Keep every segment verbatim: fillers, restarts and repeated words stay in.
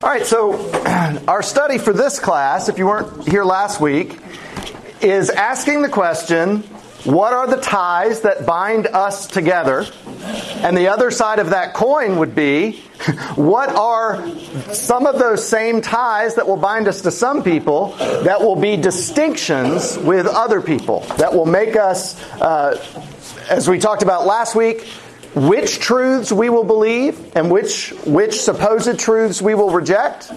All right, so our study for this class, if you weren't here last week, is asking the question, what are the ties that bind us together? And the other side of that coin would be, what are some of those same ties that will bind us to some people that will be distinctions with other people, that will make us, uh, as we talked about last week, which truths we will believe and which which supposed truths we will reject,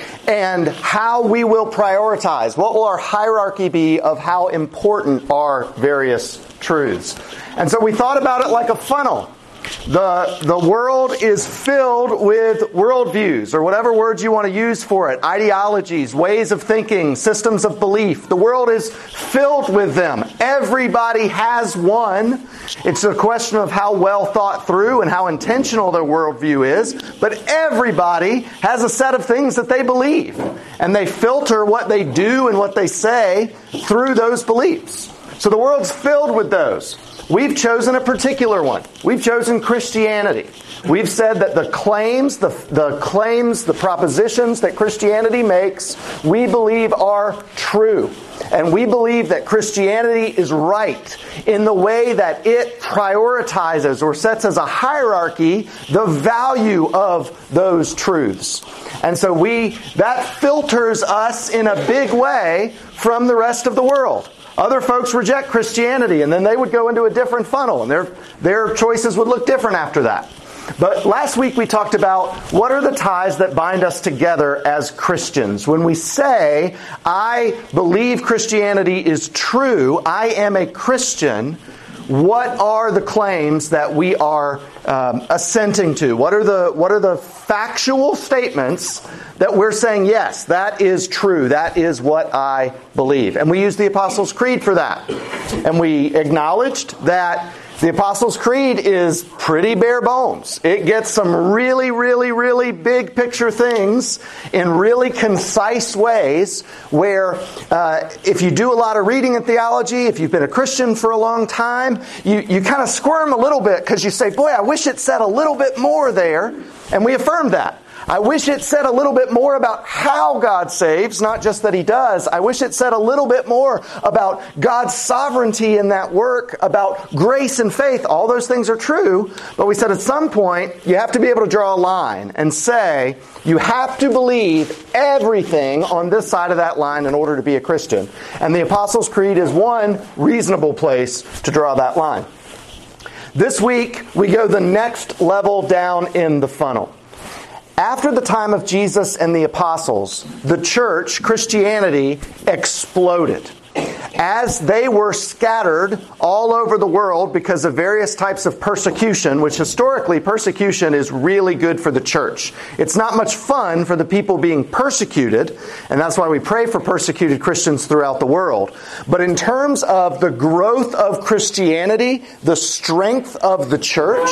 and how we will prioritize. What will our hierarchy be of how important are various truths? And so we thought about it like a funnel. The, the world is filled with worldviews, or whatever words you want to use for it, ideologies, ways of thinking, systems of belief. The world is filled with them. Everybody has one. It's a question of how well thought through and how intentional their worldview is. But everybody has a set of things that they believe. And they filter what they do and what they say through those beliefs. So the world's filled with those. We've chosen a particular one. We've chosen Christianity. We've said that the claims, the, the claims, the propositions that Christianity makes, we believe are true. And we believe that Christianity is right in the way that it prioritizes or sets as a hierarchy the value of those truths. And so we, that filters us in a big way from the rest of the world. Other folks reject Christianity, and then they would go into a different funnel, and their their choices would look different after that. But last week we talked about what are the ties that bind us together as Christians. When we say, I believe Christianity is true, I am a Christian, what are the claims that we are um, assenting to? What are the what are the factual statements that we're saying, yes, that is true. That is what I believe. And we use the Apostles' Creed for that. And we acknowledged that the Apostles' Creed is pretty bare bones. It gets some really, really, really big picture things in really concise ways where uh, if you do a lot of reading in theology, if you've been a Christian for a long time, you, you kind of squirm a little bit because you say, boy, I wish it said a little bit more there. And we affirmed that. I wish it said a little bit more about how God saves, not just that He does. I wish it said a little bit more about God's sovereignty in that work, about grace and faith. All those things are true, but we said at some point you have to be able to draw a line and say you have to believe everything on this side of that line in order to be a Christian. And the Apostles' Creed is one reasonable place to draw that line. This week we go the next level down in the funnel. After the time of Jesus and the apostles, the church, Christianity, exploded. As they were scattered all over the world because of various types of persecution, which historically persecution is really good for the church. It's not much fun for the people being persecuted, and that's why we pray for persecuted Christians throughout the world. But in terms of the growth of Christianity, the strength of the church,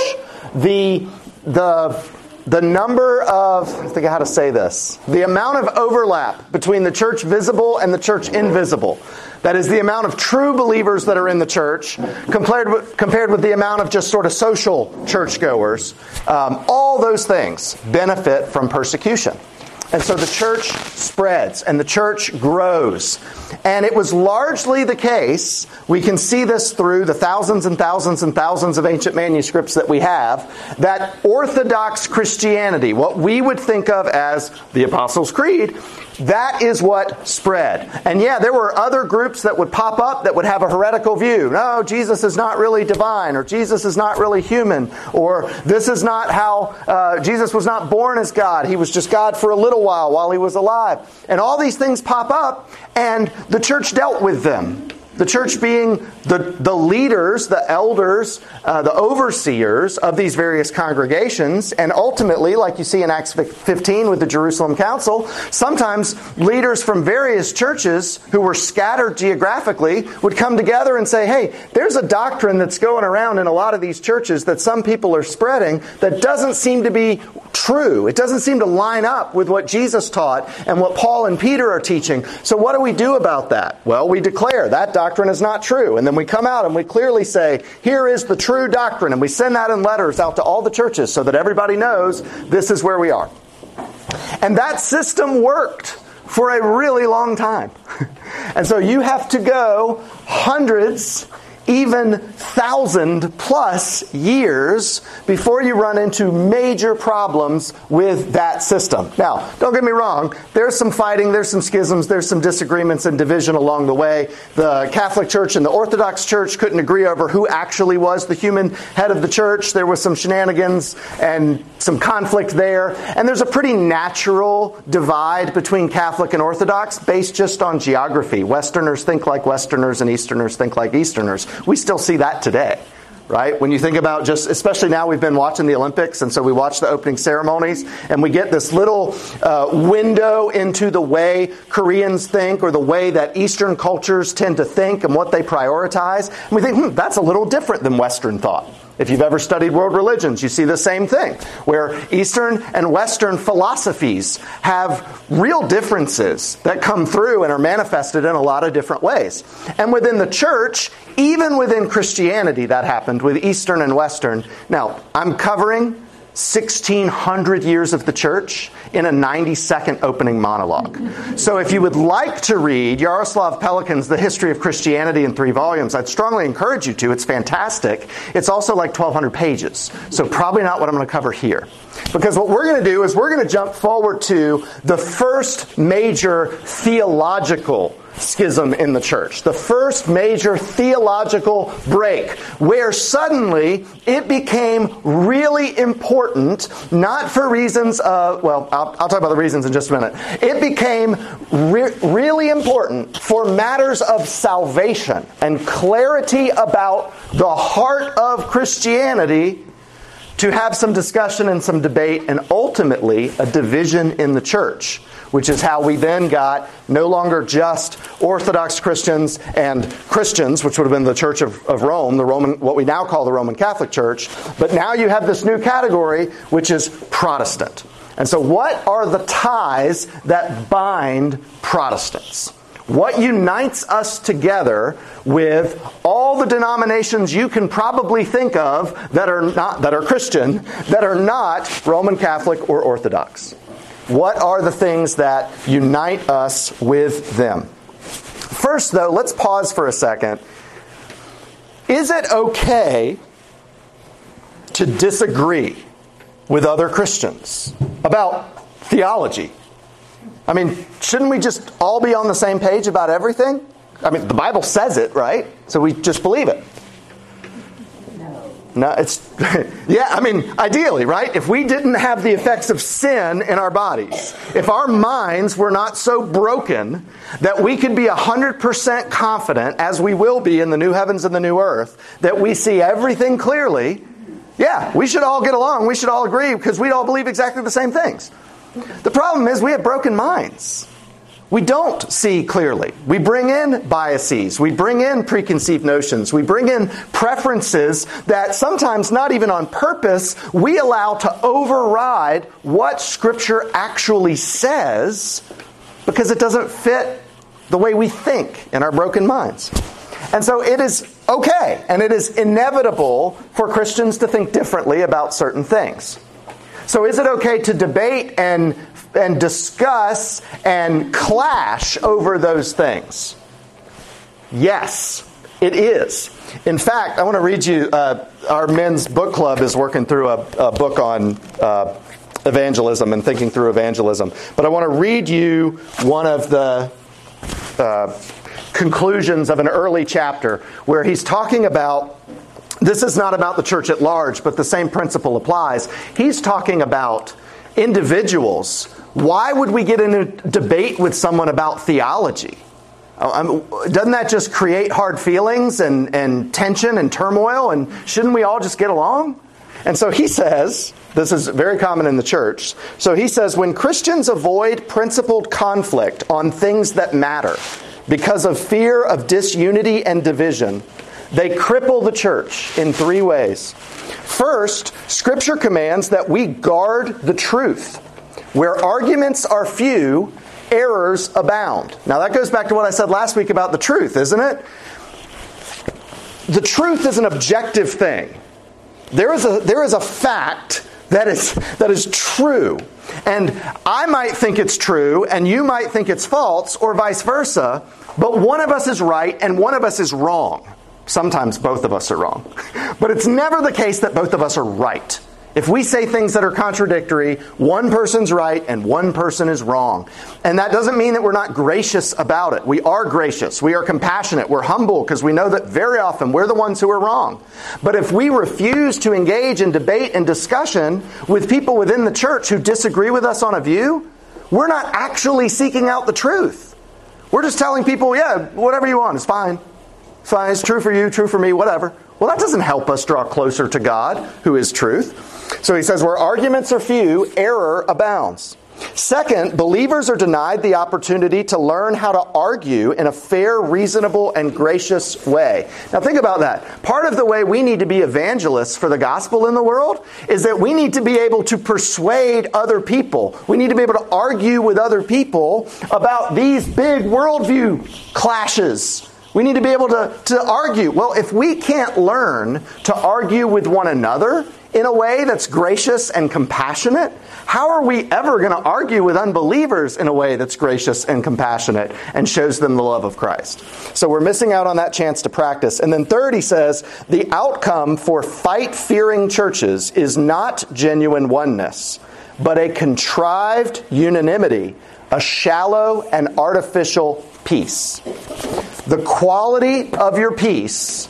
the the The number of, I think how to say this, the amount of overlap between the church visible and the church invisible. That is the amount of true believers that are in the church compared with, compared with the amount of just sort of social churchgoers. Um, all those things benefit from persecution. And so the church spreads and the church grows. And it was largely the case, we can see this through the thousands and thousands and thousands of ancient manuscripts that we have, that Orthodox Christianity, what we would think of as the Apostles' Creed, that is what spread. And yeah, there were other groups that would pop up that would have a heretical view. No, Jesus is not really divine, or Jesus is not really human, or this is not how, uh, Jesus was not born as God. He was just God for a little while while He was alive. And all these things pop up, and the church dealt with them. The church being the, the leaders, the elders, uh, the overseers of these various congregations. And ultimately, like you see in Acts fifteen with the Jerusalem Council, sometimes leaders from various churches who were scattered geographically would come together and say, hey, there's a doctrine that's going around in a lot of these churches that some people are spreading that doesn't seem to be true. It doesn't seem to line up with what Jesus taught and what Paul and Peter are teaching. So what do we do about that? Well, we declare that doctrine doctrine is not true. And then we come out and we clearly say, here is the true doctrine. And we send that in letters out to all the churches so that everybody knows this is where we are. And that system worked for a really long time. And so you have to go hundreds, even thousand plus years before you run into major problems with that system. Now, don't get me wrong, there's some fighting, there's some schisms, there's some disagreements and division along the way. The Catholic Church and the Orthodox Church couldn't agree over who actually was the human head of the church. There was some shenanigans and some conflict there. And there's a pretty natural divide between Catholic and Orthodox based just on geography. Westerners think like Westerners and Easterners think like Easterners. We still see that today, right? When you think about just, especially now we've been watching the Olympics, and so we watch the opening ceremonies, and we get this little uh, window into the way Koreans think or the way that Eastern cultures tend to think and what they prioritize. And we think, hmm, that's a little different than Western thought. If you've ever studied world religions, you see the same thing, where Eastern and Western philosophies have real differences that come through and are manifested in a lot of different ways. And within the church, even within Christianity, that happened with Eastern and Western. Now, I'm covering sixteen hundred years of the church in a ninety second opening monologue. So if you would like to read Yaroslav Pelikan's The History of Christianity in three volumes, I'd strongly encourage you to. It's fantastic. It's also like twelve hundred pages. So probably not what I'm going to cover here. Because what we're going to do is we're going to jump forward to the first major theological schism in the church. The first major theological break where suddenly it became really important, not for reasons of, well, I'll, I'll talk about the reasons in just a minute. It became re- really important for matters of salvation and clarity about the heart of Christianity to have some discussion and some debate and ultimately a division in the church, which is how we then got no longer just Orthodox Christians and Christians, which would have been the Church of, of Rome, the Roman, what we now call the Roman Catholic Church, but now you have this new category, which is Protestant. And so what are the ties that bind Protestants? What unites us together with all the denominations you can probably think of that are not that are Christian, that are not Roman Catholic or Orthodox? What are the things that unite us with them? First, though, let's pause for a second. Is it okay to disagree with other Christians about theology? I mean, shouldn't we just all be on the same page about everything? I mean, the Bible says it, right? So we just believe it. No. No, it's, yeah, I mean, ideally, right? If we didn't have the effects of sin in our bodies, if our minds were not so broken that we could be one hundred percent confident, as we will be in the new heavens and the new earth, that we see everything clearly, yeah, we should all get along. We should all agree because we all believe exactly the same things. The problem is we have broken minds. We don't see clearly. We bring in biases. We bring in preconceived notions. We bring in preferences that sometimes, not even on purpose, we allow to override what Scripture actually says because it doesn't fit the way we think in our broken minds. And so it is okay, and it is inevitable for Christians to think differently about certain things. So is it okay to debate and and discuss and clash over those things? Yes, it is. In fact, I want to read you, uh, our men's book club is working through a, a book on uh, evangelism and thinking through evangelism. But I want to read you one of the uh, conclusions of an early chapter where he's talking about, this is not about the church at large, but the same principle applies. He's talking about individuals. Why would we get in a debate with someone about theology? Um, doesn't that just create hard feelings and, and tension and turmoil? And shouldn't we all just get along? And so he says, this is very common in the church. So he says, when Christians avoid principled conflict on things that matter because of fear of disunity and division, they cripple the church in three ways. First, Scripture commands that we guard the truth. Where arguments are few, errors abound. Now that goes back to what I said last week about the truth, isn't it? The truth is an objective thing. There is a, there is a fact that is, that is true. And I might think it's true, and you might think it's false, or vice versa, but one of us is right and one of us is wrong. Sometimes both of us are wrong. But it's never the case that both of us are right. If we say things that are contradictory, one person's right and one person is wrong. And that doesn't mean that we're not gracious about it. We are gracious. We are compassionate. We're humble because we know that very often we're the ones who are wrong. But if we refuse to engage in debate and discussion with people within the church who disagree with us on a view, we're not actually seeking out the truth. We're just telling people, yeah, whatever you want, it's fine. It's fine. It's true for you, true for me, whatever. Well, that doesn't help us draw closer to God, who is truth. So he says, where arguments are few, error abounds. Second, believers are denied the opportunity to learn how to argue in a fair, reasonable, and gracious way. Now think about that. Part of the way we need to be evangelists for the gospel in the world is that we need to be able to persuade other people. We need to be able to argue with other people about these big worldview clashes. We need to be able to, to argue. Well, if we can't learn to argue with one another in a way that's gracious and compassionate, how are we ever going to argue with unbelievers in a way that's gracious and compassionate and shows them the love of Christ? So we're missing out on that chance to practice. And then third, he says, the outcome for fight-fearing churches is not genuine oneness, but a contrived unanimity, a shallow and artificial peace. The quality of your peace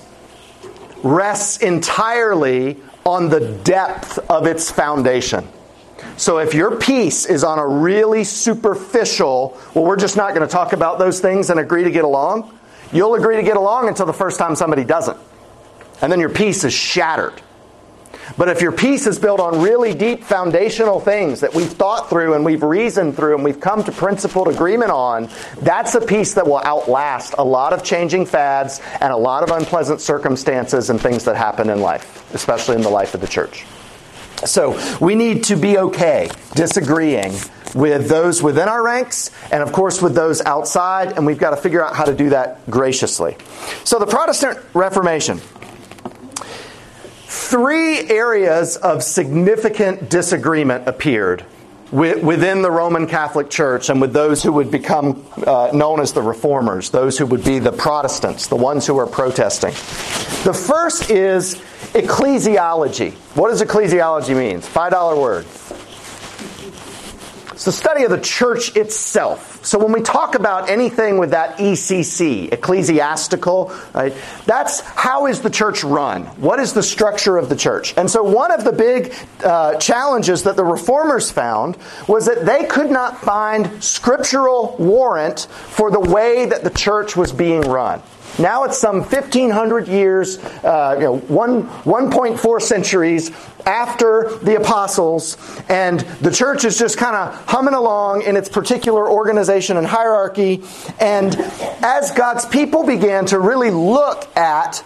rests entirely on the depth of its foundation. So if your peace is on a really superficial, well, we're just not going to talk about those things and agree to get along, you'll agree to get along until the first time somebody doesn't. And then your peace is shattered. But if your peace is built on really deep foundational things that we've thought through and we've reasoned through and we've come to principled agreement on, that's a peace that will outlast a lot of changing fads and a lot of unpleasant circumstances and things that happen in life, especially in the life of the church. So we need to be okay disagreeing with those within our ranks and, of course, with those outside, and we've got to figure out how to do that graciously. So the Protestant Reformation. Three areas of significant disagreement appeared within the Roman Catholic Church and with those who would become uh, known as the Reformers, those who would be the Protestants, the ones who are protesting. The first is ecclesiology. What does ecclesiology mean? five dollar word. It's the study of the church itself. So when we talk about anything with that E C C, ecclesiastical, right, that's how is the church run? What is the structure of the church? And so one of the big uh, challenges that the Reformers found was that they could not find scriptural warrant for the way that the church was being run. Now it's some fifteen hundred years, uh, you know, one, one point four centuries after the apostles, and the church is just kind of humming along in its particular organization and hierarchy. And as God's people began to really look at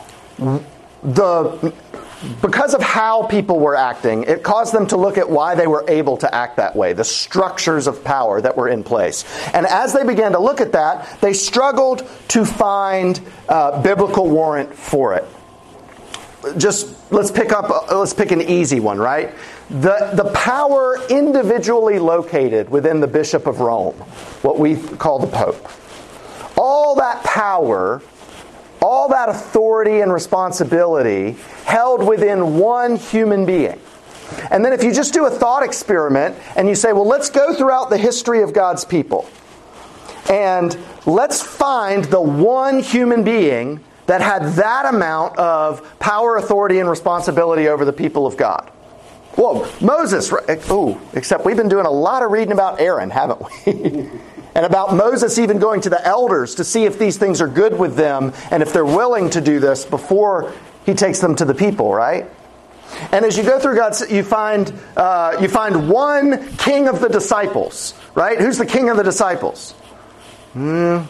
the... Because of how people were acting, it caused them to look at why they were able to act that way, the structures of power that were in place. And as they began to look at that, they struggled to find uh, biblical warrant for it. Just let's pick up, let's pick an easy one, right? The, the power individually located within the Bishop of Rome, what we call the Pope. All that power, all that authority and responsibility held within one human being. And then if you just do a thought experiment and you say, well, let's go throughout the history of God's people and let's find the one human being that had that amount of power, authority, and responsibility over the people of God. Whoa, Moses. Oh, except we've been doing a lot of reading about Aaron, haven't we? And about Moses even going to the elders to see if these things are good with them and if they're willing to do this before he takes them to the people, right? And as you go through God's, you find uh, you find one king of the disciples, right? Who's the king of the disciples? Hmm.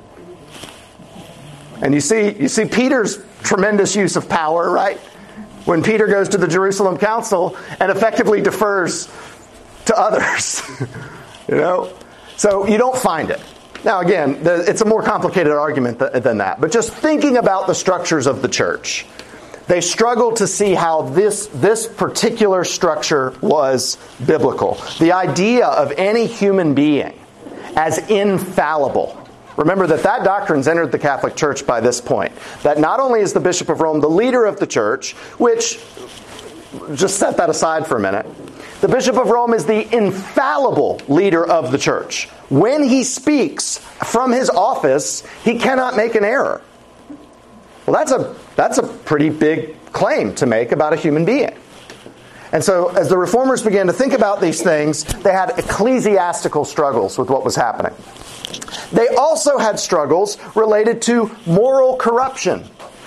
And you see you see Peter's tremendous use of power, right? When Peter goes to the Jerusalem Council and effectively defers to others, you know. So you don't find it. Now again, it's a more complicated argument than that. But just thinking about the structures of the church. They struggled to see how this, this particular structure was biblical. The idea of any human being as infallible. Remember that that doctrine's entered the Catholic Church by this point. That not only is the Bishop of Rome the leader of the Church, which, just set that aside for a minute, the Bishop of Rome is the infallible leader of the Church. When he speaks from his office, he cannot make an error. Well, that's a, that's a pretty big claim to make about a human being. And so as the Reformers began to think about these things, they had ecclesiastical struggles with what was happening. They also had struggles related to moral corruption.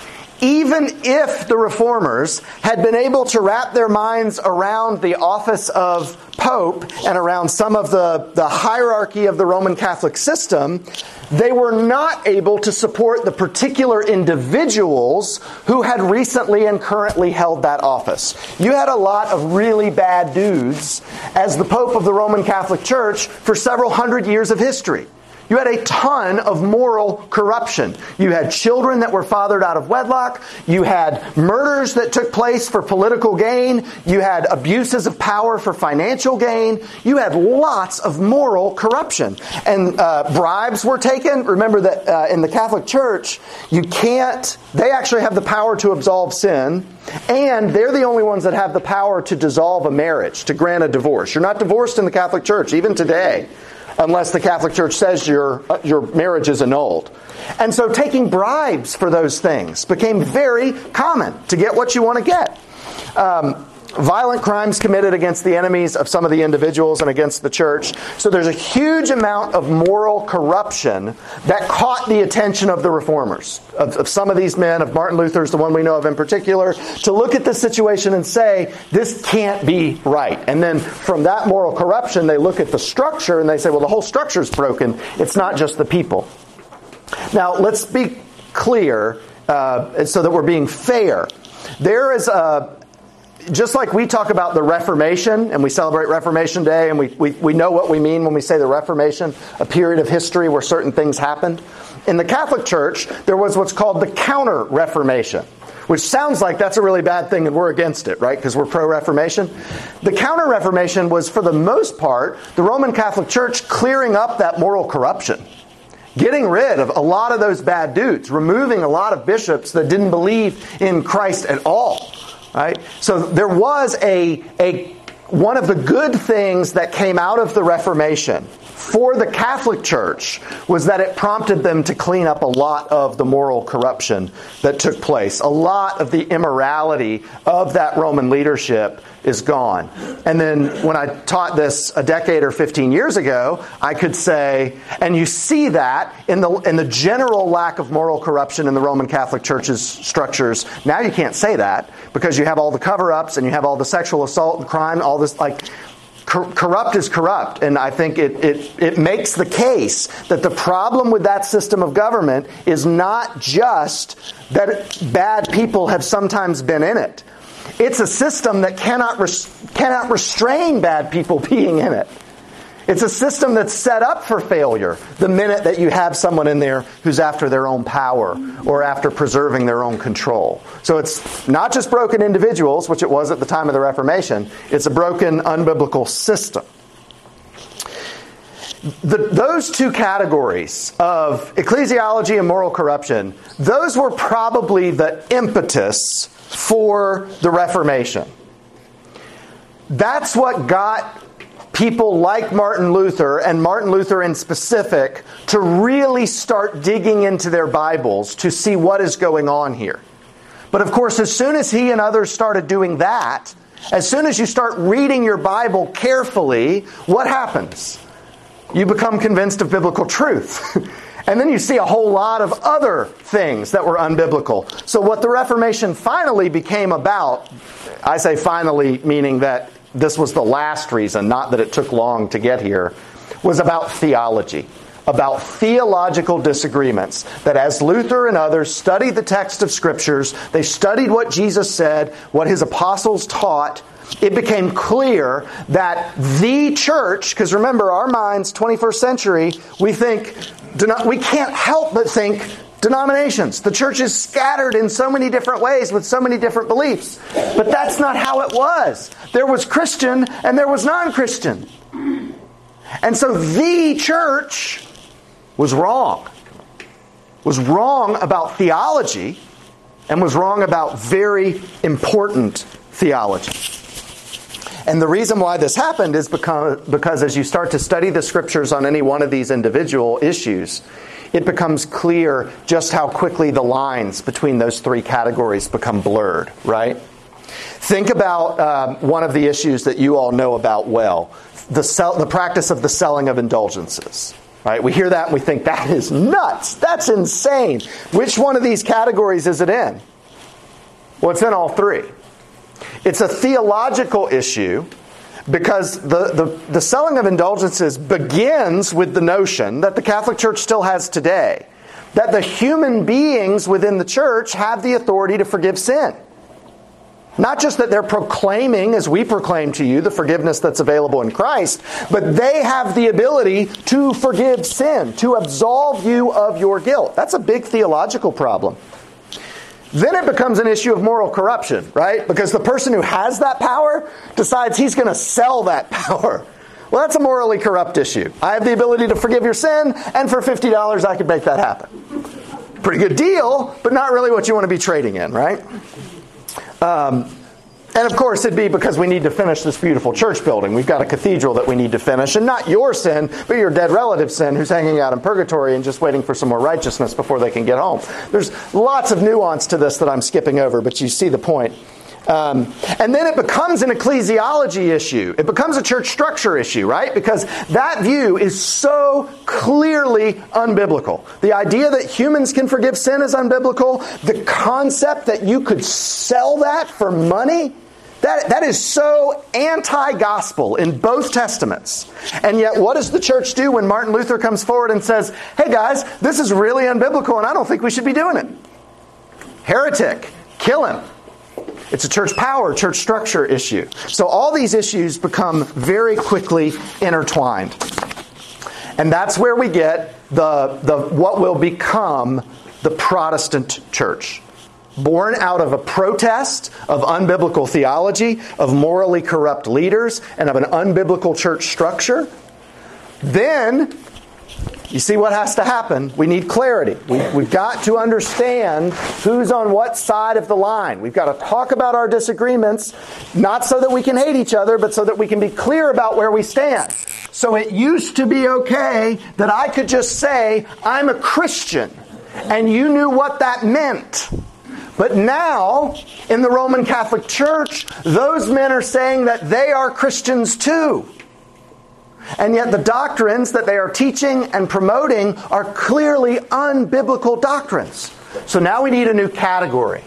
Even if the Reformers had been able to wrap their minds around the office of Pope and around some of the, the hierarchy of the Roman Catholic system, they were not able to support the particular individuals who had recently and currently held that office. You had a lot of really bad dudes as the Pope of the Roman Catholic Church for several hundred years of history. You had a ton of moral corruption. You had children that were fathered out of wedlock. You had murders that took place for political gain. You had abuses of power for financial gain. You had lots of moral corruption. And uh, bribes were taken. Remember that uh, in the Catholic Church, you can't, they actually have the power to absolve sin. And they're the only ones that have the power to dissolve a marriage, to grant a divorce. You're not divorced in the Catholic Church, even today, unless the Catholic Church says your uh, your marriage is annulled. And so taking bribes for those things became very common to get what you want to get. Um, violent crimes committed against the enemies of some of the individuals and against the church. So there's a huge amount of moral corruption that caught the attention of the Reformers, of, of some of these men, of Martin Luther's, the one we know of in particular, to look at this situation and say, this can't be right. And then from that moral corruption, they look at the structure and they say, well, the whole structure is broken. It's not just the people. Now, let's be clear uh, so that we're being fair. There is a... Just like we talk about the Reformation, and we celebrate Reformation Day, and we, we, we know what we mean when we say the Reformation, a period of history where certain things happened. In the Catholic Church, there was what's called the Counter-Reformation, which sounds like that's a really bad thing and we're against it, right? Because we're pro-Reformation. The Counter-Reformation was, for the most part, the Roman Catholic Church clearing up that moral corruption. Getting rid of a lot of those bad dudes, removing a lot of bishops that didn't believe in Christ at all. Right? So there was a, a one of the good things that came out of the Reformation for the Catholic Church was that it prompted them to clean up a lot of the moral corruption that took place. A lot of the immorality of that Roman leadership is gone. And then when I taught this a decade or fifteen years ago, I could say, and you see that in the in the general lack of moral corruption in the Roman Catholic Church's structures. Now you can't say that because you have all the cover-ups and you have all the sexual assault and crime, all this, like, cor- corrupt is corrupt. And I think it, it, it makes the case that the problem with that system of government is not just that bad people have sometimes been in it. It's a system that cannot res- cannot restrain bad people being in it. It's a system that's set up for failure the minute that you have someone in there who's after their own power or after preserving their own control. So it's not just broken individuals, which it was at the time of the Reformation. It's a broken, unbiblical system. The, those two categories of ecclesiology and moral corruption, those were probably the impetus for the Reformation. That's what got people like Martin Luther, and Martin Luther in specific, to really start digging into their Bibles to see what is going on here. But of course, as soon as he and others started doing that, as soon as you start reading your Bible carefully, what happens? You become convinced of biblical truth. And then you see a whole lot of other things that were unbiblical. So what the Reformation finally became about, I say finally meaning that this was the last reason, not that it took long to get here, was about theology, about theological disagreements. That as Luther and others studied the text of Scriptures, they studied what Jesus said, what his apostles taught, it became clear that the church, because remember, our minds, twenty-first century, we think, do not, we can't help but think denominations. The church is scattered in so many different ways with so many different beliefs. But that's not how it was. There was Christian and there was non-Christian. And so the church was wrong. Was wrong about theology and was wrong about very important theology. And the reason why this happened is because, because as you start to study the scriptures on any one of these individual issues, it becomes clear just how quickly the lines between those three categories become blurred, right? Think about um, one of the issues that you all know about well, the, sell, the practice of the selling of indulgences. Right? We hear that and we think, that is nuts. That's insane. Which one of these categories is it in? Well, it's in all three. It's a theological issue because the, the, the selling of indulgences begins with the notion that the Catholic Church still has today, that the human beings within the church have the authority to forgive sin. Not just that they're proclaiming, as we proclaim to you, the forgiveness that's available in Christ, but they have the ability to forgive sin, to absolve you of your guilt. That's a big theological problem. Then it becomes an issue of moral corruption, right? Because the person who has that power decides he's going to sell that power. Well, that's a morally corrupt issue. I have the ability to forgive your sin, and for fifty dollars I could make that happen. Pretty good deal, but not really what you want to be trading in, right? Um, and of course, it'd be because we need to finish this beautiful church building. We've got a cathedral that we need to finish, and not your sin, but your dead relative's sin who's hanging out in purgatory and just waiting for some more righteousness before they can get home. There's lots of nuance to this that I'm skipping over, but you see the point. Um, and then it becomes an ecclesiology issue. It becomes a church structure issue, right? Because that view is so clearly unbiblical. The idea that humans can forgive sin is unbiblical. The concept that you could sell that for money, that, that is so anti-gospel in both testaments. And yet what does the church do when Martin Luther comes forward and says, hey guys, this is really unbiblical and I don't think we should be doing it? Heretic. Kill him. It's a church power, church structure issue. So all these issues become very quickly intertwined. And that's where we get the, the what will become the Protestant church. Born out of a protest of unbiblical theology, of morally corrupt leaders, and of an unbiblical church structure. Then, you see what has to happen. We need clarity. We, we've got to understand who's on what side of the line. We've got to talk about our disagreements, not so that we can hate each other, but so that we can be clear about where we stand. So it used to be okay that I could just say, I'm a Christian, and you knew what that meant. But now, in the Roman Catholic Church, those men are saying that they are Christians too. And yet the doctrines that they are teaching and promoting are clearly unbiblical doctrines. So now we need a new category.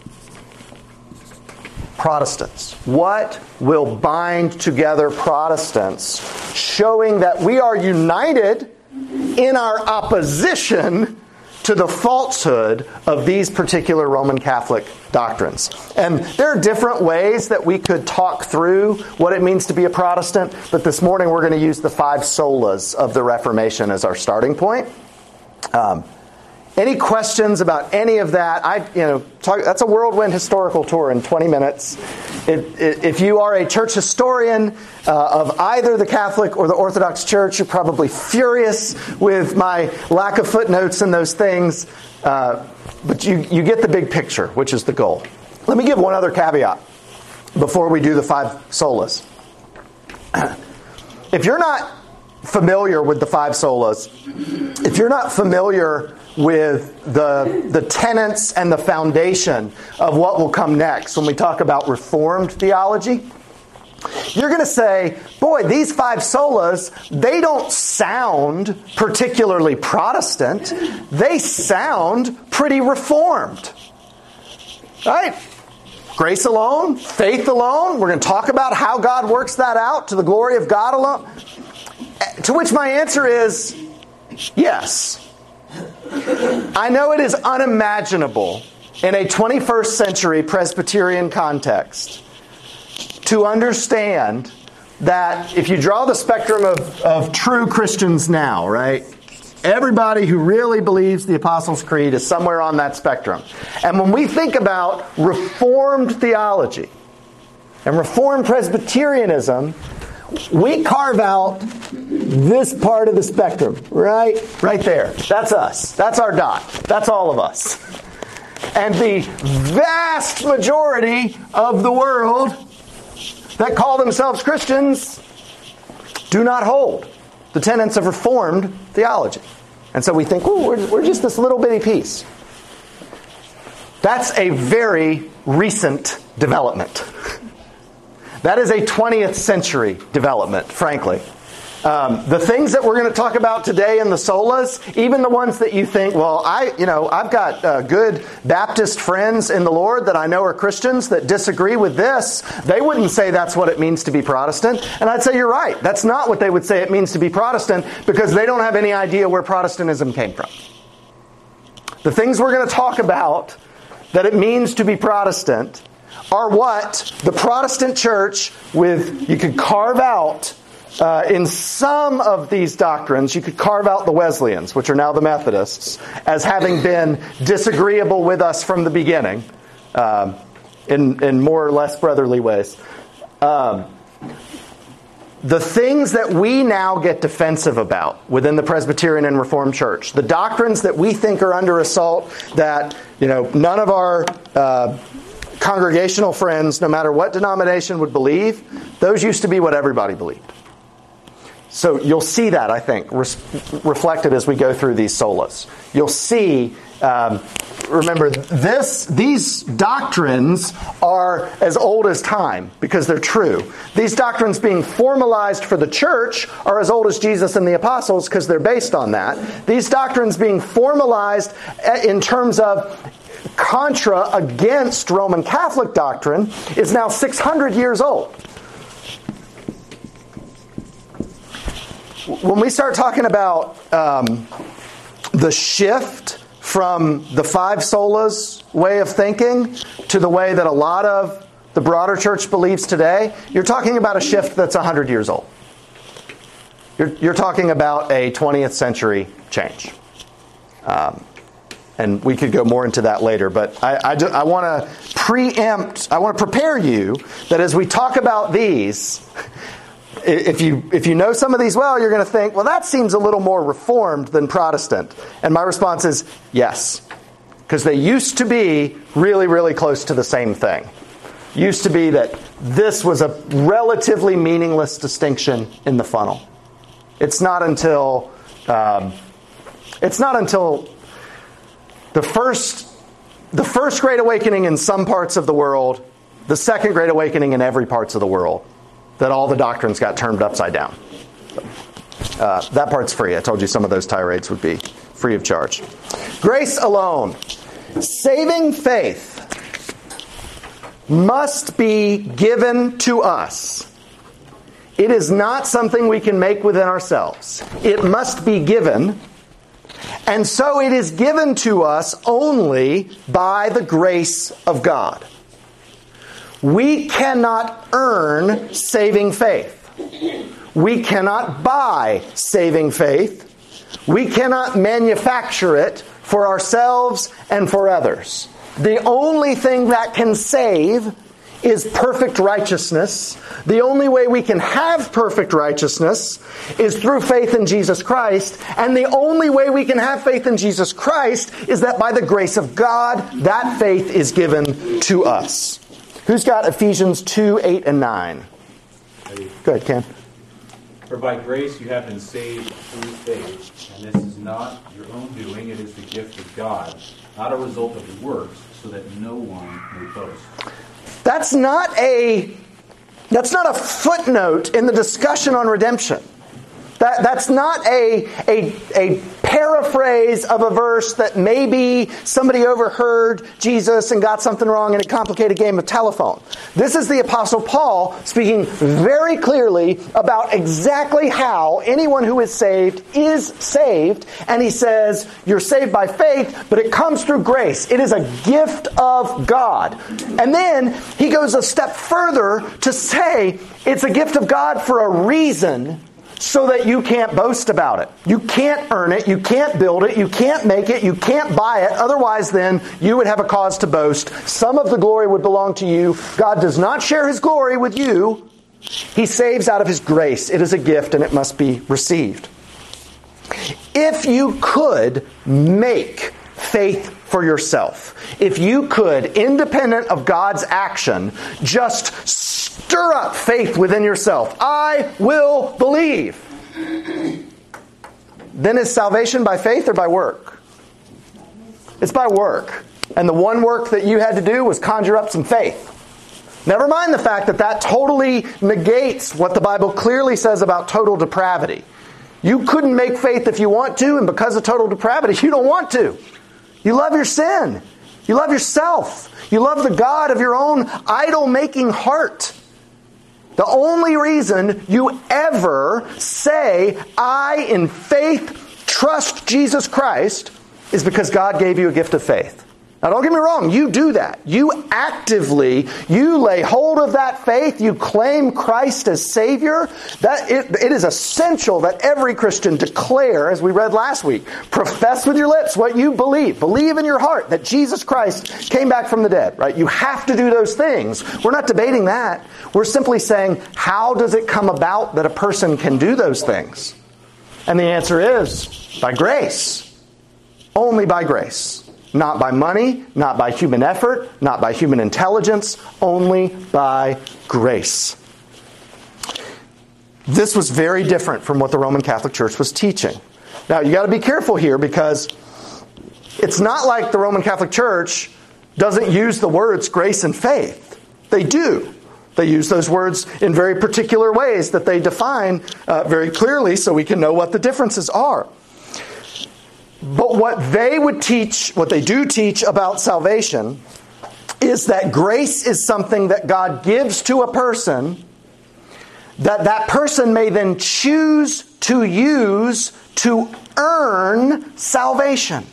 Protestants. What will bind together Protestants, showing that we are united in our opposition to the falsehood of these particular Roman Catholic doctrines. And there are different ways that we could talk through what it means to be a Protestant, but this morning we're going to use the five solas of the Reformation as our starting point. Um, any questions about any of that? I, you know, talk, that's a whirlwind historical tour in twenty minutes. It, it, if you are a church historian uh, of either the Catholic or the Orthodox Church, you're probably furious with my lack of footnotes and those things. Uh, but you, you get the big picture, which is the goal. Let me give one other caveat before we do the five solas. If you're not familiar with the five solas, if you're not familiar with the, the tenets and the foundation of what will come next when we talk about Reformed theology, you're going to say, boy, these five solas, they don't sound particularly Protestant. They sound pretty Reformed. Right? Grace alone, faith alone. We're going to talk about how God works that out to the glory of God alone. To which my answer is yes. I know it is unimaginable in a twenty-first century Presbyterian context to understand that if you draw the spectrum of, of true Christians now, right? Everybody who really believes the Apostles' Creed is somewhere on that spectrum. And when we think about Reformed theology and Reformed Presbyterianism, we carve out this part of the spectrum, right? Right there. That's us. That's our dot. That's all of us. And the vast majority of the world that call themselves Christians do not hold the tenets of Reformed theology. And so we think, oh, we're, we're just this little bitty piece. That's a very recent development. That is a twentieth century development, frankly. Um, the things that we're going to talk about today in the solas, even the ones that you think, well, I, you know, I've got uh, good Baptist friends in the Lord that I know are Christians that disagree with this. They wouldn't say that's what it means to be Protestant. And I'd say you're right. That's not what they would say it means to be Protestant, because they don't have any idea where Protestantism came from. The things we're going to talk about that it means to be Protestant are what the Protestant church, with, you could carve out Uh, in some of these doctrines, you could carve out the Wesleyans, which are now the Methodists, as having been disagreeable with us from the beginning, um, in, in more or less brotherly ways. Um, the things that we now get defensive about within the Presbyterian and Reformed Church, the doctrines that we think are under assault, that, you know, none of our uh, congregational friends, no matter what denomination, would believe, those used to be what everybody believed. So you'll see that, I think, res- reflected as we go through these solas. You'll see, um, remember, this these doctrines are as old as time, because they're true. These doctrines being formalized for the church are as old as Jesus and the apostles, because they're based on that. These doctrines being formalized in terms of contra against Roman Catholic doctrine is now six hundred years old. When we start talking about um, the shift from the five solas way of thinking to the way that a lot of the broader church believes today, you're talking about a shift that's one hundred years old. You're, you're talking about a twentieth century change. Um, and we could go more into that later, but I, I, I want to preempt, I want to prepare you that as we talk about these, If you if you know some of these well, you're going to think, well, that seems a little more Reformed than Protestant. And my response is yes. Because they used to be really, really close to the same thing. Used to be that this was a relatively meaningless distinction in the funnel. It's not until um, it's not until the first the first Great Awakening in some parts of the world, the Second Great Awakening in every parts of the world, that all the doctrines got turned upside down. Uh, that part's free. I told you some of those tirades would be free of charge. Grace alone. Saving faith must be given to us. It is not something we can make within ourselves. It must be given. And so it is given to us only by the grace of God. We cannot earn saving faith. We cannot buy saving faith. We cannot manufacture it for ourselves and for others. The only thing that can save is perfect righteousness. The only way we can have perfect righteousness is through faith in Jesus Christ. And the only way we can have faith in Jesus Christ is that by the grace of God, that faith is given to us. Who's got Ephesians two, eight, and nine? Go ahead, Ken. For by grace you have been saved through faith, and this is not your own doing, it is the gift of God, not a result of the works, so that no one may boast. That's not a that's not a footnote in the discussion on redemption. That, that's not a, a, a paraphrase of a verse that maybe somebody overheard Jesus and got something wrong in a complicated game of telephone. This is the Apostle Paul speaking very clearly about exactly how anyone who is saved is saved. And he says, you're saved by faith, but it comes through grace. It is a gift of God. And then he goes a step further to say it's a gift of God for a reason. so that you can't boast about it. You can't earn it. You can't build it. You can't make it. You can't buy it. Otherwise, then, you would have a cause to boast. Some of the glory would belong to you. God does not share His glory with you. He saves out of His grace. It is a gift and it must be received. If you could make faith for yourself, if you could, independent of God's action, just stir up faith within yourself, I will believe, then is salvation by faith or by work? It's by work. And the one work that you had to do was conjure up some faith. Never mind the fact that that totally negates what the Bible clearly says about total depravity. You couldn't make faith if you want to, and because of total depravity, you don't want to. You love your sin. You love yourself. You love the God of your own idol-making heart. The only reason you ever say, I, in faith, trust Jesus Christ, is because God gave you a gift of faith. Now, don't get me wrong. You do that. You actively, you lay hold of that faith. You claim Christ as Savior. That it, it is essential that every Christian declare, as we read last week, profess with your lips what you believe. Believe in your heart that Jesus Christ came back from the dead. Right? You have to do those things. We're not debating that. We're simply saying, how does it come about that a person can do those things? And the answer is by grace. Only by grace. Not by money, not by human effort, not by human intelligence, only by grace. This was very different from what the Roman Catholic Church was teaching. Now, you got to be careful here because it's not like the Roman Catholic Church doesn't use the words grace and faith. They do. They use those words in very particular ways that they define uh, very clearly so we can know what the differences are. But what they would teach, what they do teach about salvation, is that grace is something that God gives to a person that that person may then choose to use to earn salvation.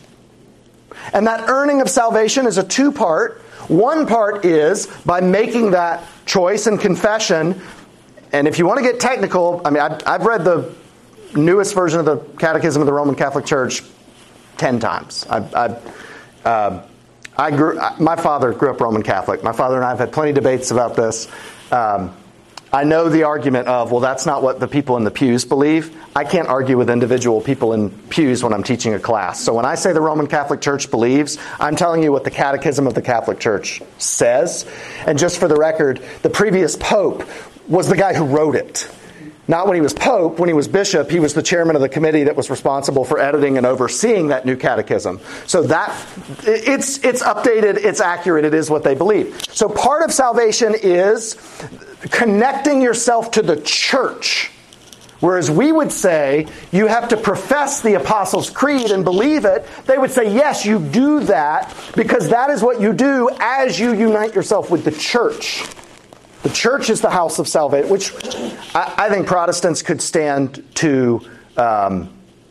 And that earning of salvation is a two-part. One part is by making that choice and confession. And if you want to get technical, I mean, I've, I've read the newest version of the Catechism of the Roman Catholic Church ten times. I, I, uh, I grew. My father grew up Roman Catholic. My father and I have had plenty of debates about this. Um, I know the argument of, well, that's not what the people in the pews believe. I can't argue with individual people in pews when I'm teaching a class. So when I say the Roman Catholic Church believes, I'm telling you what the Catechism of the Catholic Church says. And just for the record, the previous Pope was the guy who wrote it. Not when he was Pope. When he was Bishop, he was the chairman of the committee that was responsible for editing and overseeing that new catechism. So that it's it's updated, it's accurate, it is what they believe. So part of salvation is connecting yourself to the church. Whereas we would say you have to profess the Apostles' Creed and believe it. They would say, yes, you do that because that is what you do as you unite yourself with the church. The church is the house of salvation, which I, I think Protestants could stand to... Um,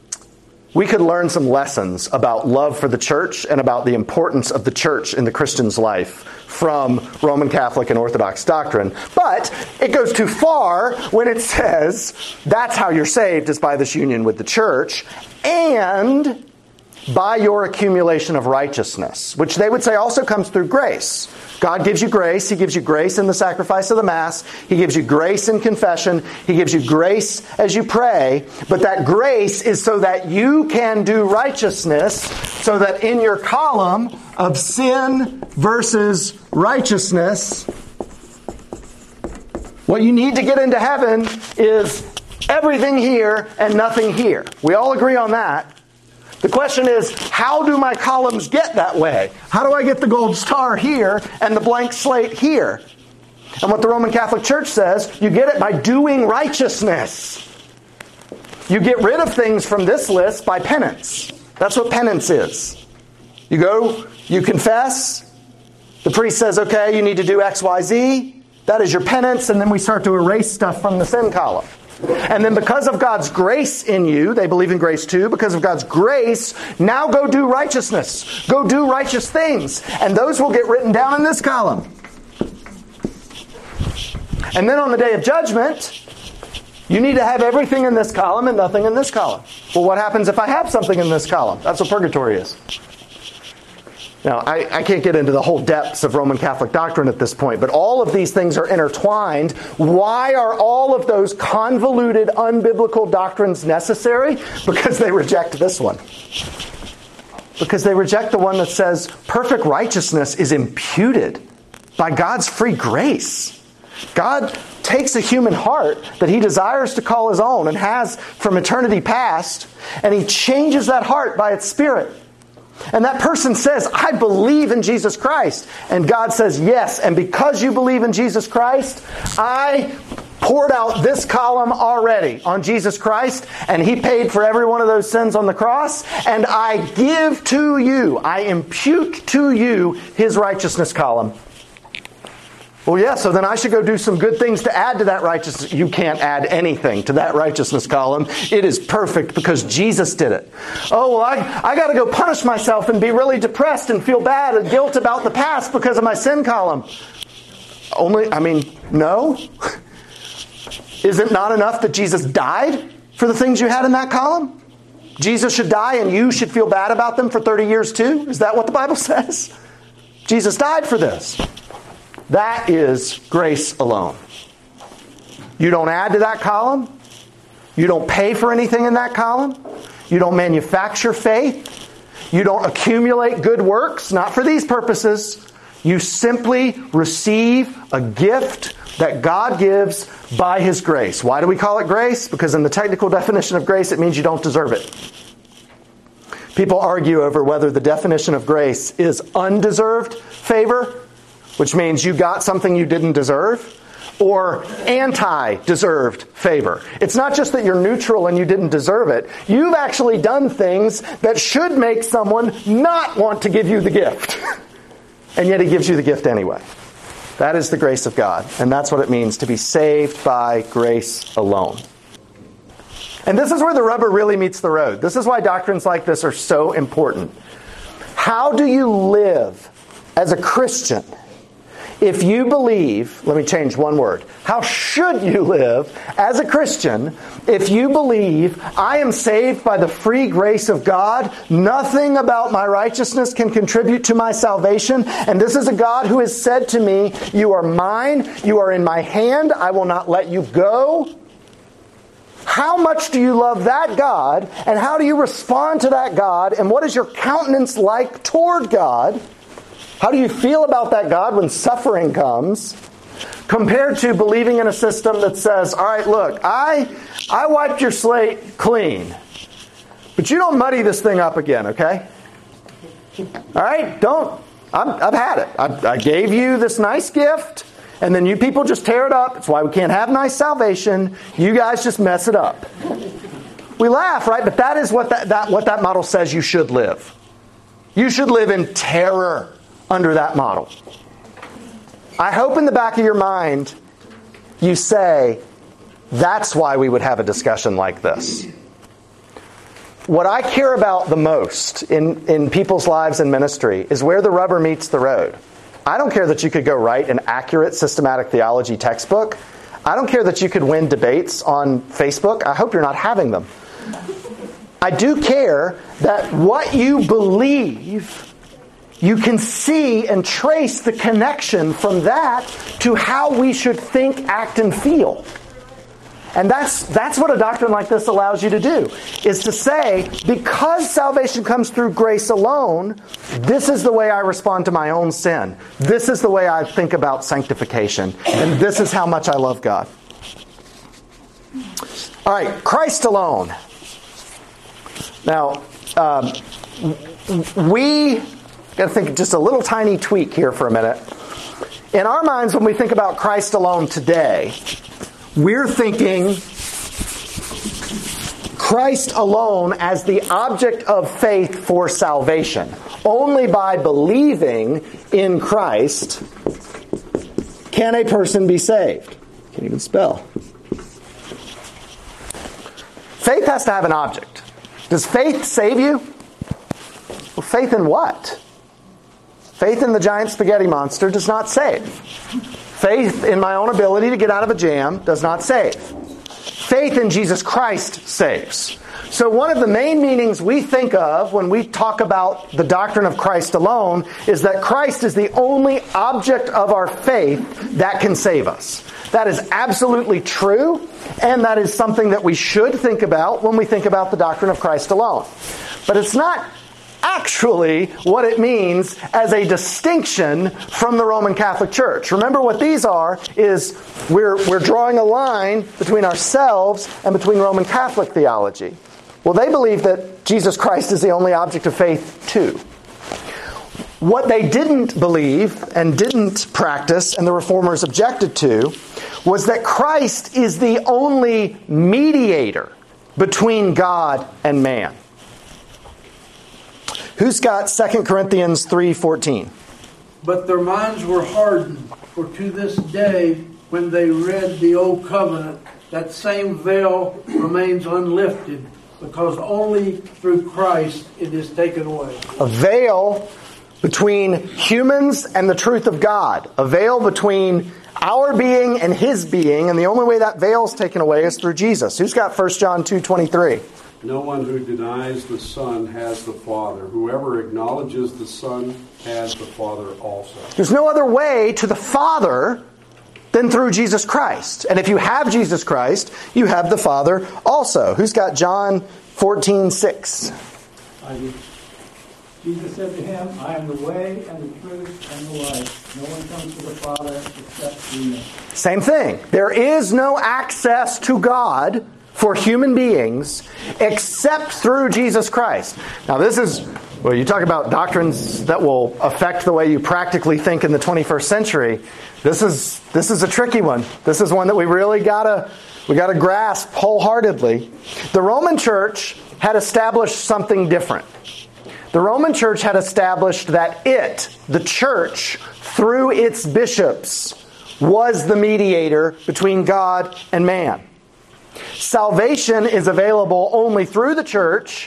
we could learn some lessons about love for the church and about the importance of the church in the Christian's life from Roman Catholic and Orthodox doctrine. But it goes too far when it says that's how you're saved, is by this union with the church and by your accumulation of righteousness, which they would say also comes through grace. God gives you grace. He gives you grace in the sacrifice of the Mass. He gives you grace in confession. He gives you grace as you pray. But that grace is so that you can do righteousness, so that in your column of sin versus righteousness, what you need to get into heaven is everything here and nothing here. We all agree on that. The question is, how do my columns get that way? How do I get the gold star here and the blank slate here? And what the Roman Catholic Church says, you get it by doing righteousness. You get rid of things from this list by penance. That's what penance is. You go, you confess. The priest says, okay, you need to do X, Y, Z. That is your penance. And then we start to erase stuff from the sin column. And then because of God's grace in you, they believe in grace too, because of God's grace, now go do righteousness. Go do righteous things. And those will get written down in this column. And then on the day of judgment, You need to have everything in this column and nothing in this column. Well, what happens if I have something in this column? That's what purgatory is. Now, I, I can't get into the whole depths of Roman Catholic doctrine at this point, but all of these things are intertwined. Why are all of those convoluted, unbiblical doctrines necessary? Because they reject this one. Because they reject the one that says perfect righteousness is imputed by God's free grace. God takes a human heart that He desires to call His own and has from eternity past, and He changes that heart by its Spirit. And that person says, I believe in Jesus Christ. And God says, yes, and because you believe in Jesus Christ, I poured out this column already on Jesus Christ, and He paid for every one of those sins on the cross, and I give to you, I impute to you His righteousness column. Well, yeah, so then I should go do some good things to add to that righteousness. You can't add anything to that righteousness column. It is perfect because Jesus did it. Oh, well, I, I got to go punish myself and be really depressed and feel bad and guilt about the past because of my sin column. Only, I mean, no. Is it not enough that Jesus died for the things you had in that column? Jesus should die and you should feel bad about them for thirty years too? Is that what the Bible says? Jesus died for this. That is grace alone. You don't add to that column. You don't pay for anything in that column. You don't manufacture faith. You don't accumulate good works, not for these purposes. You simply receive a gift that God gives by His grace. Why do we call it grace? Because in the technical definition of grace, it means you don't deserve it. People argue over whether the definition of grace is undeserved favor, which means you got something you didn't deserve, or anti-deserved favor. It's not just that you're neutral and you didn't deserve it. You've actually done things that should make someone not want to give you the gift. And yet He gives you the gift anyway. That is the grace of God. And that's what it means to be saved by grace alone. And this is where the rubber really meets the road. This is why doctrines like this are so important. How do you live as a Christian if you believe, let me change one word. How should you live as a Christian if you believe I am saved by the free grace of God? Nothing about my righteousness can contribute to my salvation. And this is a God who has said to me, you are mine, you are in my hand, I will not let you go. How much do you love that God? And how do you respond to that God? And what is your countenance like toward God? How do you feel about that God when suffering comes? Compared to believing in a system that says, all right, look, I I wiped your slate clean. But you don't muddy this thing up again, okay? All right? Don't. I'm, I've had it. I, I gave you this nice gift, and then you people just tear it up. That's why we can't have nice salvation. You guys just mess it up. We laugh, right? But that is what that, that, what that model says you should live. You should live in terror under that model. I hope in the back of your mind you say, that's why we would have a discussion like this. What I care about the most in, in people's lives and ministry is where the rubber meets the road. I don't care that you could go write an accurate systematic theology textbook. I don't care that you could win debates on Facebook. I hope you're not having them. I do care that what you believe, you can see and trace the connection from that to how we should think, act, and feel. And that's that's what a doctrine like this allows you to do, is to say, because salvation comes through grace alone, this is the way I respond to my own sin. This is the way I think about sanctification. And this is how much I love God. All right, Christ alone. Now, um, we... got to think just a little tiny tweak here for a minute. In our minds, when we think about Christ alone today, we're thinking Christ alone as the object of faith for salvation. Only by believing in Christ can a person be saved. Can't even spell. Faith has to have an object. Does faith save you? Well, faith in what? Faith in the giant spaghetti monster does not save. Faith in my own ability to get out of a jam does not save. faith in Jesus Christ saves. So one of the main meanings we think of when we talk about the doctrine of Christ alone is that Christ is the only object of our faith that can save us. That is absolutely true, and that is something that we should think about when we think about the doctrine of Christ alone. But it's not actually what it means as a distinction from the Roman Catholic Church. Remember what these are is we're, we're drawing a line between ourselves and between Roman Catholic theology. Well, they believe that Jesus Christ is the only object of faith too. What they didn't believe and didn't practice, and the Reformers objected to, was that Christ is the only mediator between God and man. Who's got Second Corinthians three fourteen? But their minds were hardened, for to this day, when they read the Old Covenant, that same veil remains unlifted, because only through Christ it is taken away. A veil between humans and the truth of God. A veil between our being and His being, and the only way that veil is taken away is through Jesus. Who's got First John two twenty-three? No one who denies the Son has the Father. Whoever acknowledges the Son has the Father also. There's no other way to the Father than through Jesus Christ. And if you have Jesus Christ, you have the Father also. Who's got John fourteen six? I do. Jesus said to him, I am the way and the truth and the life. No one comes to the Father except through me. Same thing. There is no access to God for human beings except through Jesus Christ. Now this is, well, you talk about doctrines that will affect the way you practically think in the twenty-first century. This is this is a tricky one. This is one that we really gotta we gotta grasp wholeheartedly. The Roman Church had established something different. The Roman Church had established that it, the church, through its bishops, was the mediator between God and man. Salvation is available only through the church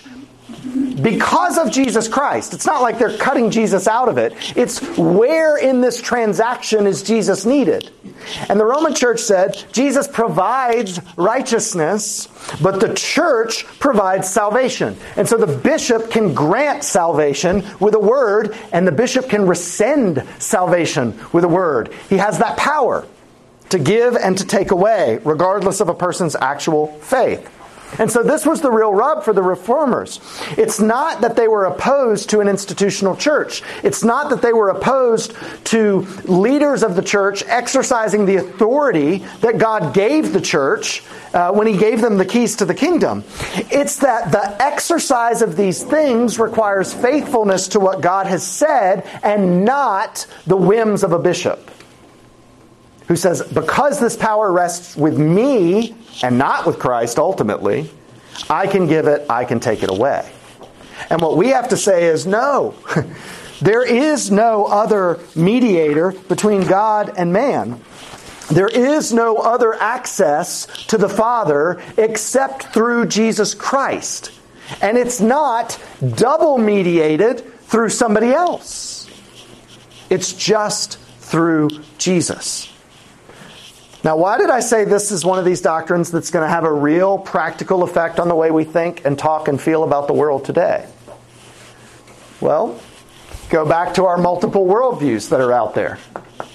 because of Jesus Christ. It's not like they're cutting Jesus out of it. It's where in this transaction is Jesus needed. And the Roman Church said, Jesus provides righteousness, but the church provides salvation. And so the bishop can grant salvation with a word, and the bishop can rescind salvation with a word. He has that power to give and to take away, regardless of a person's actual faith. And so this was the real rub for the Reformers. It's not that they were opposed to an institutional church. It's not that they were opposed to leaders of the church exercising the authority that God gave the church uh, when He gave them the keys to the kingdom. It's that the exercise of these things requires faithfulness to what God has said and not the whims of a bishop who says, because this power rests with me and not with Christ ultimately, I can give it, I can take it away. And what we have to say is, no, there is no other mediator between God and man. There is no other access to the Father except through Jesus Christ. And it's not double mediated through somebody else. It's just through Jesus. Now, why did I say this is one of these doctrines that's going to have a real practical effect on the way we think and talk and feel about the world today? Well, go back to our multiple worldviews that are out there.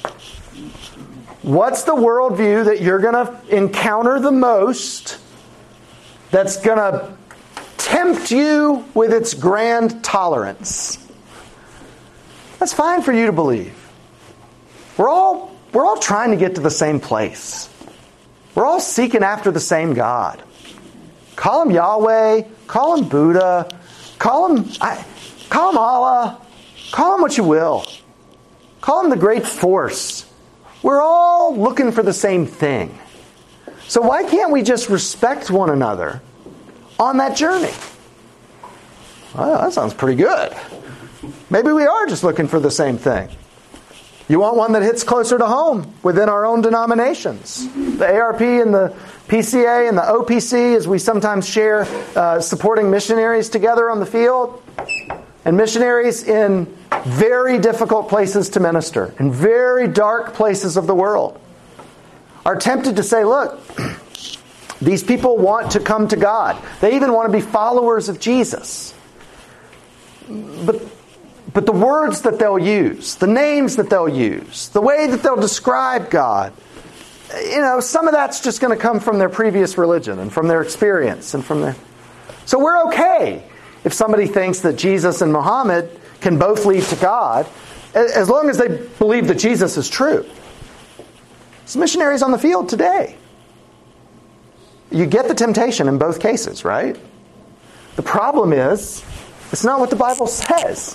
What's the worldview that you're going to encounter the most that's going to tempt you with its grand tolerance? That's fine for you to believe. We're all We're all trying to get to the same place. We're all seeking after the same God. Call Him Yahweh. Call Him Buddha. Call Him, I, call Him Allah. Call Him what you will. Call Him the Great Force. We're all looking for the same thing. So why can't we just respect one another on that journey? Well, that sounds pretty good. Maybe we are just looking for the same thing. You want one that hits closer to home within our own denominations. The A R P and the P C A and the O P C, as we sometimes share, uh, supporting missionaries together on the field. And missionaries in very difficult places to minister, in very dark places of the world, are tempted to say, look, These people want to come to God. They even want to be followers of Jesus. But, but the words that they'll use, the names that they'll use, the way that they'll describe God, you know, some of that's just going to come from their previous religion and from their experience and from their... So we're okay if somebody thinks that Jesus and Muhammad can both lead to God, as long as they believe that Jesus is true. There's missionaries on the field today. You get the temptation in both cases, right? The problem is, it's not what the Bible says.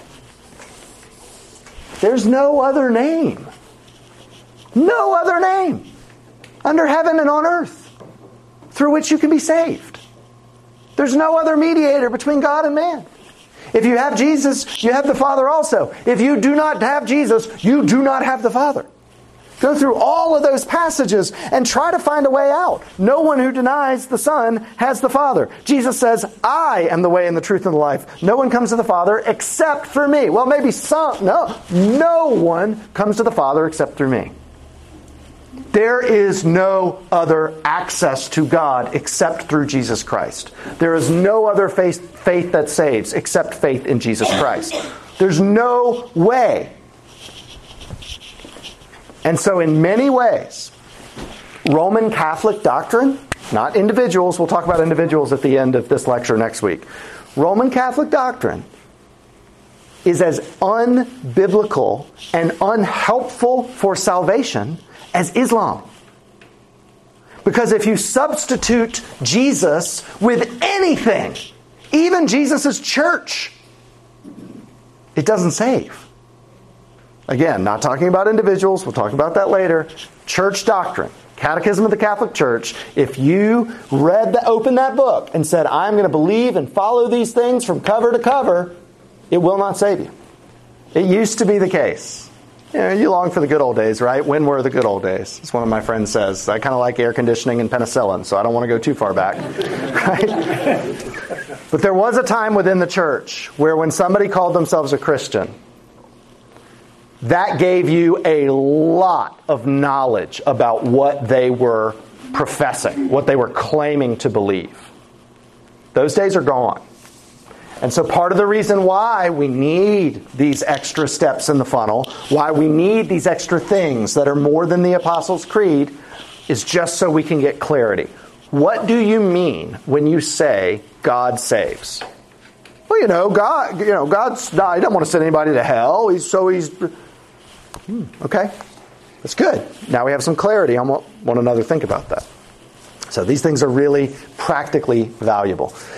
There's no other name. No other name under heaven and on earth through which you can be saved. There's no other mediator between God and man. If you have Jesus, you have the Father also. If you do not have Jesus, you do not have the Father. Go through all of those passages and try to find a way out. No one who denies the Son has the Father. Jesus says, I am the way and the truth and the life. No one comes to the Father except through me. Well, maybe some. No, no one comes to the Father except through me. There is no other access to God except through Jesus Christ. There is no other faith, faith that saves except faith in Jesus Christ. There's no way. And so in many ways, Roman Catholic doctrine, not individuals, we'll talk about individuals at the end of this lecture next week. Roman Catholic doctrine is as unbiblical and unhelpful for salvation as Islam. Because if you substitute Jesus with anything, even Jesus' church, it doesn't save. Again, not talking about individuals, we'll talk about that later. Church doctrine, Catechism of the Catholic Church. If you read the, opened that book and said, I'm going to believe and follow these things from cover to cover, it will not save you. It used to be the case. You know, you long for the good old days, right? When were the good old days? As one of my friends says, I kind of like air conditioning and penicillin, so I don't want to go too far back. Right? But there was a time within the church where when somebody called themselves a Christian, that gave you a lot of knowledge about what they were professing, what they were claiming to believe. Those days are gone. And so part of the reason why we need these extra steps in the funnel, why we need these extra things that are more than the Apostles' Creed, is just so we can get clarity. What do you mean when you say God saves? Well, you know, God, you know, God's not, He doesn't want to send anybody to hell. He's so he's hmm, okay. That's good. Now we have some clarity on what one another think about that. So these things are really practically valuable.